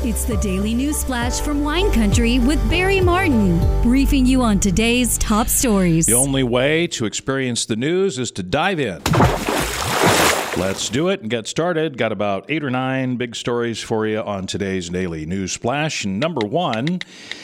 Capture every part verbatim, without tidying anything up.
It's the Daily News Flash from Wine Country with Barry Martin, briefing you on today's top stories. The only way to experience the news is to dive in. Let's do it and get started. Got about eight or nine big stories for you on today's Daily News Flash. Number one,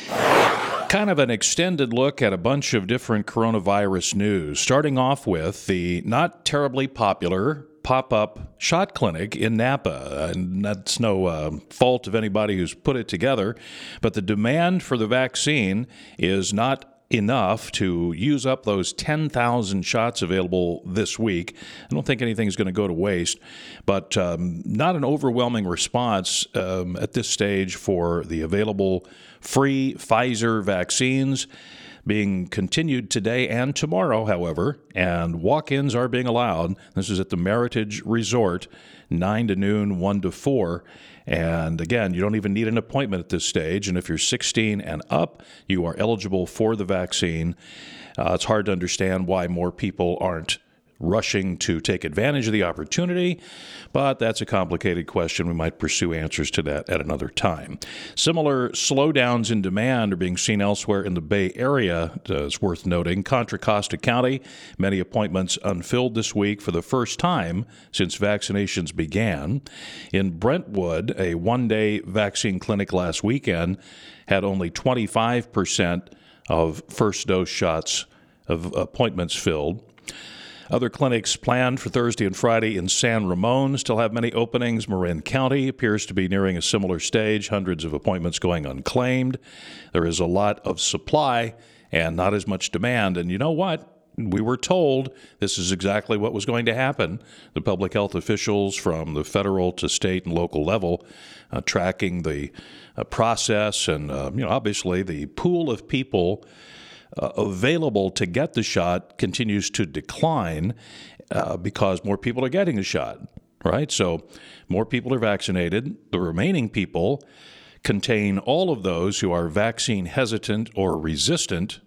kind of an extended look at a bunch of different coronavirus news, starting off with the not terribly popular pop-up shot clinic in Napa. And that's no uh, fault of anybody who's put it together, but the demand for the vaccine is not enough to use up those ten thousand shots available this week. I don't think anything's going to go to waste, but um, not an overwhelming response um, at this stage for the available free Pfizer vaccines being continued today and tomorrow, however, and walk-ins are being allowed. This is at the Meritage Resort, nine to noon, one to four. And again, you don't even need an appointment at this stage. And if you're sixteen and up, you are eligible for the vaccine. Uh, it's hard to understand why more people aren't rushing to take advantage of the opportunity, but that's a complicated question. We might pursue answers to that at another time. Similar slowdowns in demand are being seen elsewhere in the Bay Area. It's worth noting. Contra Costa County, many appointments unfilled this week for the first time since vaccinations began. In Brentwood, a one-day vaccine clinic last weekend had only twenty-five percent of first dose shots of appointments filled. Other clinics planned for Thursday and Friday in San Ramon still have many openings. Marin County appears to be nearing a similar stage, hundreds of appointments going unclaimed. There is a lot of supply and not as much demand. And you know what? We were told this is exactly what was going to happen. The public health officials from the federal to state and local level uh, tracking the uh, process and, uh, you know, obviously the pool of people Uh, available to get the shot continues to decline uh, because more people are getting the shot, right? So more people are vaccinated. The remaining people contain all of those who are vaccine hesitant or resistant.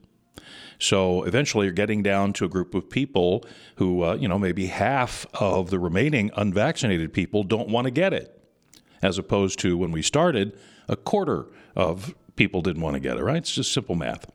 So eventually you're getting down to a group of people who, uh, you know, maybe half of the remaining unvaccinated people don't want to get it, as opposed to when we started, a quarter of people didn't want to get it, right? It's just simple math.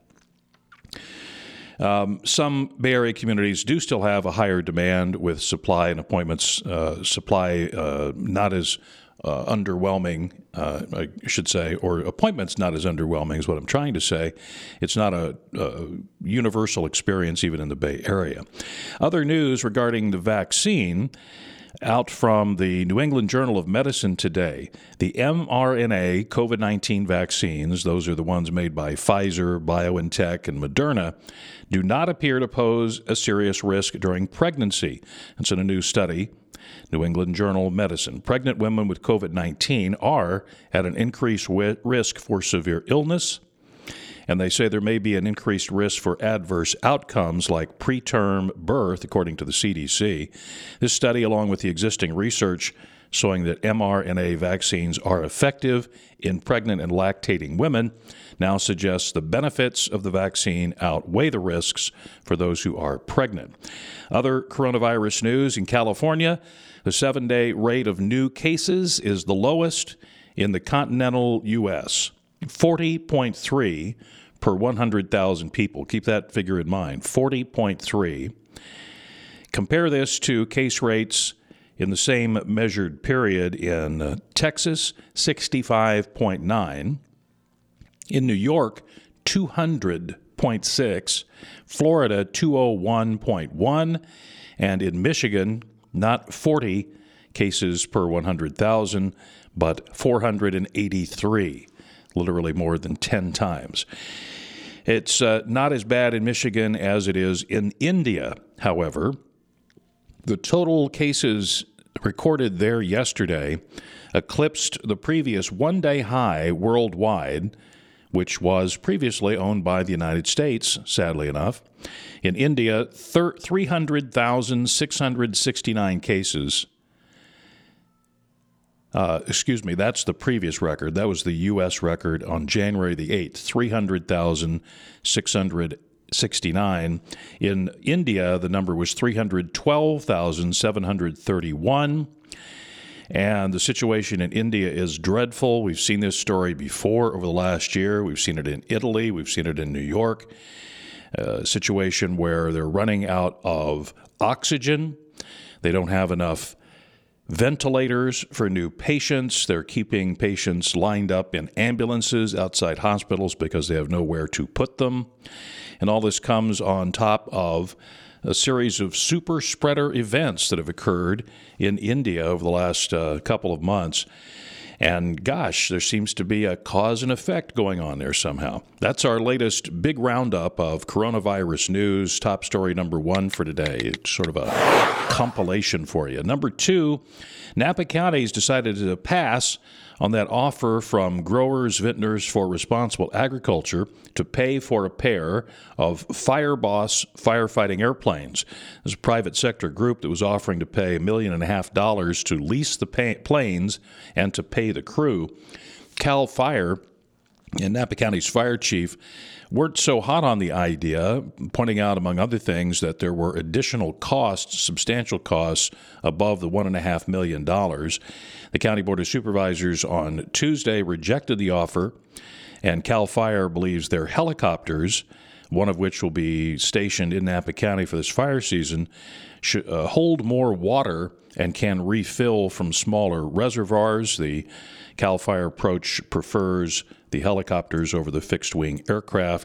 Um, some Bay Area communities do still have a higher demand with supply and appointments, uh, supply uh, not as uh, underwhelming, uh, I should say, or appointments not as underwhelming is what I'm trying to say. It's not a, a universal experience even in the Bay Area. Other news regarding the vaccine out from the New England Journal of Medicine today. The mRNA COVID nineteen vaccines, those are the ones made by Pfizer, BioNTech, and Moderna, do not appear to pose a serious risk during pregnancy. It's in a new study, New England Journal of Medicine. Pregnant women with COVID nineteen are at an increased wi- risk for severe illness, and they say there may be an increased risk for adverse outcomes like preterm birth, according to the C D C. This study, along with the existing research showing that mRNA vaccines are effective in pregnant and lactating women, now suggests the benefits of the vaccine outweigh the risks for those who are pregnant. Other coronavirus news in California, the seven-day rate of new cases is the lowest in the continental U S, forty point three per one hundred thousand people. Keep that figure in mind, forty point three. Compare this to case rates in the same measured period in uh, Texas, sixty-five point nine. In New York, two hundred point six. Florida, two oh one point one. And in Michigan, not forty cases per one hundred thousand, but four hundred eighty-three. Literally more than ten times. It's uh, not as bad in Michigan as it is in India, however. The total cases recorded there yesterday eclipsed the previous one-day high worldwide, which was previously owned by the United States, sadly enough. In India, three hundred thousand six hundred sixty-nine cases. Uh, excuse me, that's the previous record. That was the U S record on January the eighth, three hundred thousand six hundred sixty-nine. In India, the number was three hundred twelve thousand seven hundred thirty-one. And the situation in India is dreadful. We've seen this story before over the last year. We've seen it in Italy. We've seen it in New York. A situation where they're running out of oxygen. They don't have enough ventilators for new patients. They're keeping patients lined up in ambulances outside hospitals because they have nowhere to put them. And all this comes on top of a series of super spreader events that have occurred in India over the last uh, couple of months. And gosh, there seems to be a cause and effect going on there somehow. That's our latest big roundup of coronavirus news. Top story number one for today. It's sort of a compilation for you. Number two, Napa County's decided to pass on that offer from Growers Vintners for Responsible Agriculture to pay for a pair of Fireboss firefighting airplanes. There's a private sector group that was offering to pay a million and a half dollars to lease the pay- planes and to pay the crew. Cal Fire and Napa County's fire chief weren't so hot on the idea, pointing out, among other things, that there were additional costs, substantial costs, above the one point five million dollars. The County Board of Supervisors on Tuesday rejected the offer, and Cal Fire believes their helicopters, one of which will be stationed in Napa County for this fire season, should uh, hold more water and can refill from smaller reservoirs. The Cal Fire approach prefers the helicopters over the fixed-wing aircraft,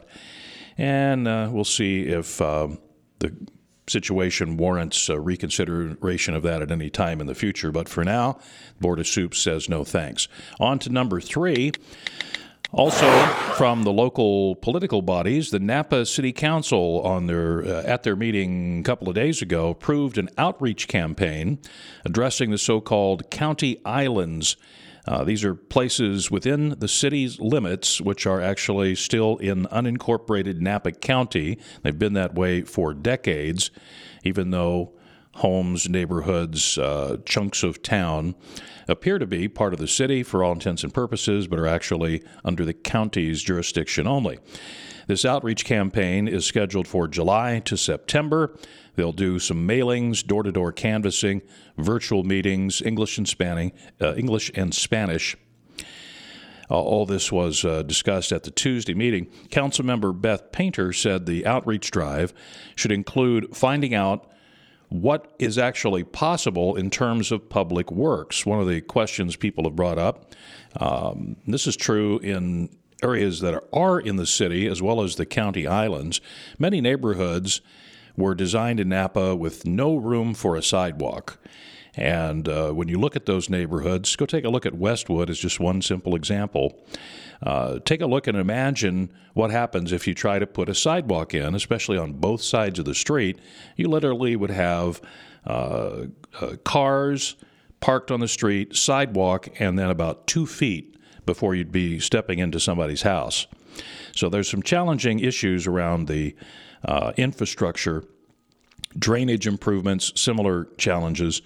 and uh, we'll see if uh, the situation warrants uh, reconsideration of that at any time in the future. But for now, the Board of Soup says no thanks. On to number three. Also, from the local political bodies, the Napa City Council on their uh, at their meeting a couple of days ago approved an outreach campaign addressing the so-called county islands. Uh, these are places within the city's limits which are actually still in unincorporated Napa County. They've been that way for decades, even though homes, neighborhoods, uh, chunks of town appear to be part of the city for all intents and purposes, but are actually under the county's jurisdiction only. This outreach campaign is scheduled for July to September. They'll do some mailings, door-to-door canvassing, virtual meetings, English and Spanish. Uh, English and Spanish. Uh, all this was uh, discussed at the Tuesday meeting. Councilmember Beth Painter said the outreach drive should include finding out what is actually possible in terms of public works. One of the questions people have brought up, um, this is true in areas that are in the city as well as the county islands. Many neighborhoods were designed in Napa with no room for a sidewalk. And uh, when you look at those neighborhoods, go take a look at Westwood as just one simple example. Uh, take a look and imagine what happens if you try to put a sidewalk in, especially on both sides of the street. You literally would have uh, uh, cars parked on the street, sidewalk, and then about two feet before you'd be stepping into somebody's house. So there's some challenging issues around the uh, infrastructure, drainage improvements, similar challenges.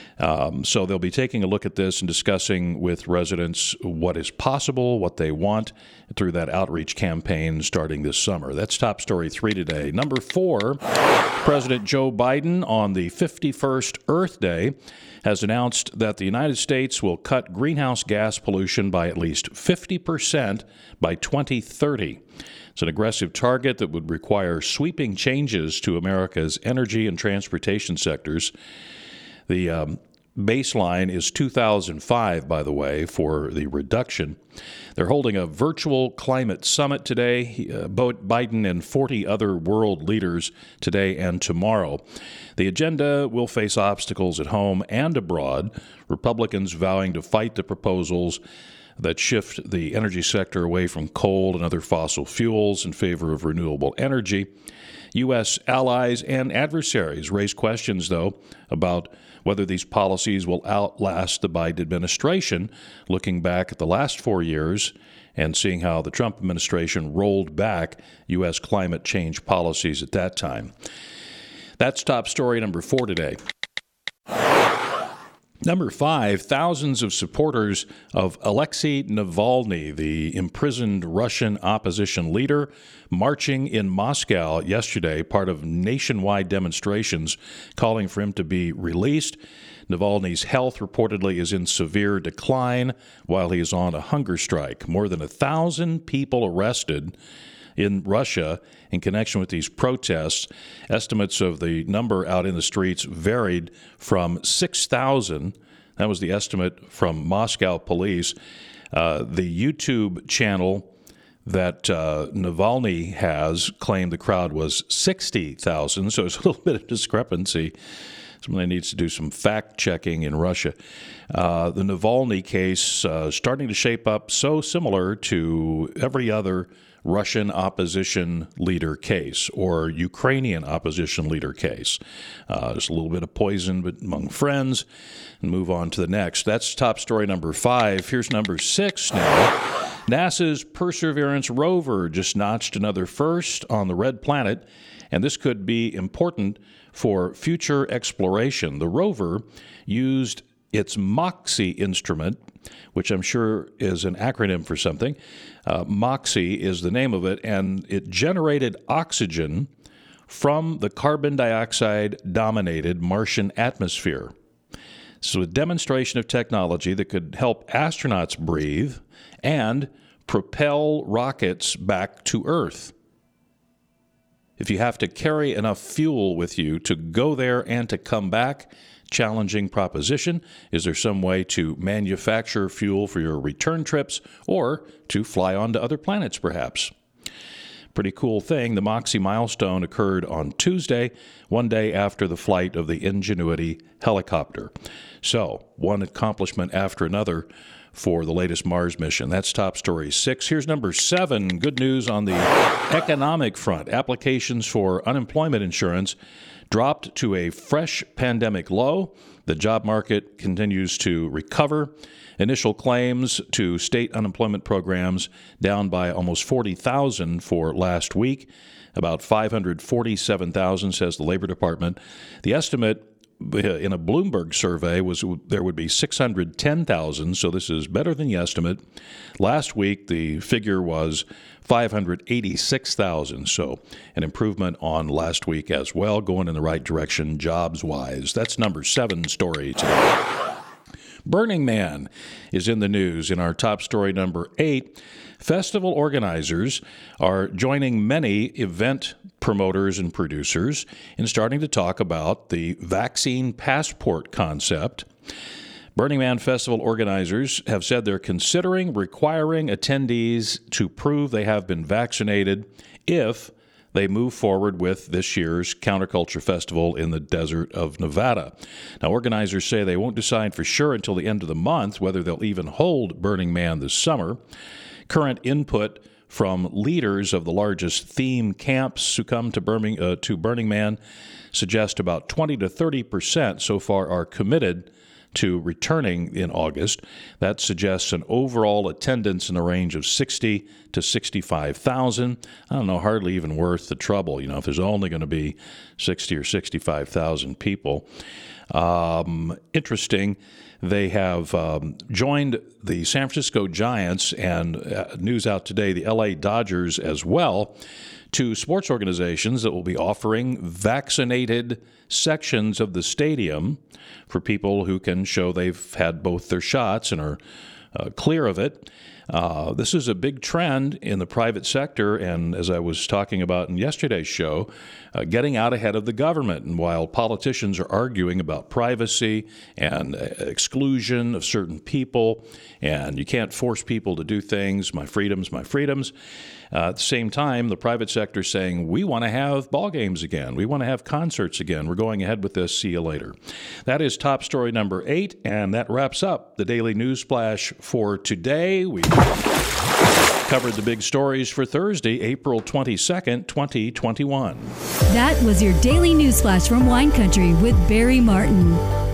Um, so they'll be taking a look at this and discussing with residents what is possible, what they want through that outreach campaign starting this summer. That's top story three today. Number four, President Joe Biden on the fifty-first Earth Day has announced that the United States will cut greenhouse gas pollution by at least fifty percent by twenty thirty. It's an aggressive target that would require sweeping changes to America's energy and transportation sectors. The um, baseline is two thousand five, by the way, for the reduction. They're holding a virtual climate summit today. Uh, Biden and forty other world leaders today and tomorrow. The agenda will face obstacles at home and abroad. Republicans vowing to fight the proposals that shift the energy sector away from coal and other fossil fuels in favor of renewable energy. U S allies and adversaries raise questions, though, about whether these policies will outlast the Biden administration, looking back at the last four years and seeing how the Trump administration rolled back U S climate change policies at that time. That's top story number four today. Number five, thousands of supporters of Alexei Navalny, the imprisoned Russian opposition leader, marching in Moscow yesterday, part of nationwide demonstrations calling for him to be released. Navalny's health reportedly is in severe decline while he is on a hunger strike. More than a thousand people arrested in Russia in connection with these protests. Estimates of the number out in the streets varied from six thousand. That was the estimate from Moscow police. Uh, the YouTube channel that uh, Navalny has claimed the crowd was sixty thousand, so there's a little bit of discrepancy. Somebody needs to do some fact-checking in Russia. Uh, the Navalny case uh, starting to shape up so similar to every other Russian opposition leader case or Ukrainian opposition leader case. Uh, just a little bit of poison but among friends, and move on to the next. That's top story number five. Here's number six now. NASA's Perseverance rover just notched another first on the red planet, and this could be important for future exploration. The rover used its MOXIE instrument, which I'm sure is an acronym for something. Uh, MOXIE is the name of it, and it generated oxygen from the carbon dioxide-dominated Martian atmosphere. So a demonstration of technology that could help astronauts breathe and propel rockets back to Earth. If you have to carry enough fuel with you to go there and to come back, challenging proposition. Is there some way to manufacture fuel for your return trips or to fly on to other planets, perhaps? Pretty cool thing. The MOXIE milestone occurred on Tuesday, one day after the flight of the Ingenuity helicopter. So, one accomplishment after another for the latest Mars mission. That's top story six. Here's number seven. Good news on the economic front. Applications for unemployment insurance dropped to a fresh pandemic low. The job market continues to recover. Initial claims to state unemployment programs down by almost forty thousand for last week, about five hundred forty-seven thousand, says the Labor Department. The estimate in a Bloomberg survey was there would be six hundred ten thousand, so this is better than the estimate. Last week, the figure was five hundred eighty-six thousand, so an improvement on last week as well, going in the right direction jobs-wise. That's number seven story today. Burning Man is in the news. In our top story number eight, festival organizers are joining many event promoters and producers in starting to talk about the vaccine passport concept. Burning Man Festival organizers have said they're considering requiring attendees to prove they have been vaccinated if they move forward with this year's Counterculture Festival in the desert of Nevada. Now, organizers say they won't decide for sure until the end of the month whether they'll even hold Burning Man this summer. Current input from leaders of the largest theme camps who come to Burning, uh, to Burning Man suggest about twenty to thirty percent so far are committed to returning in August. That suggests an overall attendance in the range of sixty to sixty-five thousand. I don't know, hardly even worth the trouble, you know, if there's only going to be sixty or sixty-five thousand people. Um, interesting, they have um, joined the San Francisco Giants and uh, news out today, the L A Dodgers as well, to sports organizations that will be offering vaccinated sections of the stadium for people who can show they've had both their shots and are uh, clear of it. Uh, this is a big trend in the private sector, and as I was talking about in yesterday's show, uh, getting out ahead of the government. And while politicians are arguing about privacy and uh, exclusion of certain people, and you can't force people to do things, my freedoms, my freedoms, uh, at the same time, the private sector is saying, we want to have ball games again. We want to have concerts again. We're going ahead with this. See you later. That is top story number eight, and that wraps up the Daily News Flash for today. We covered the big stories for Thursday, April twenty-second, twenty twenty-one. That was your Daily News Flash from Wine Country with Barry Martin.